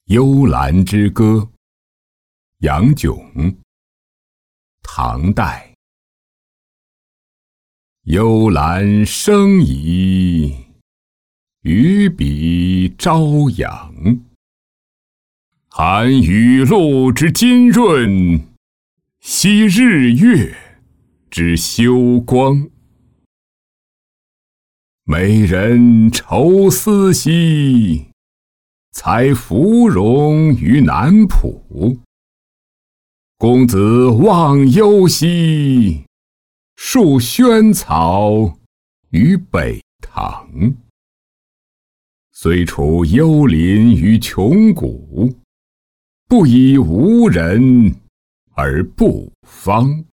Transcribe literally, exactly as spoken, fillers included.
幽兰之歌，杨炯，唐代。幽兰生矣，于彼朝阳。含雨露之浸润，吸日月之修光。美人愁思兮，采芙蓉于南浦。公子忘忧兮，树萱草于北堂。虽处幽林于穷谷，不以无人而不芳。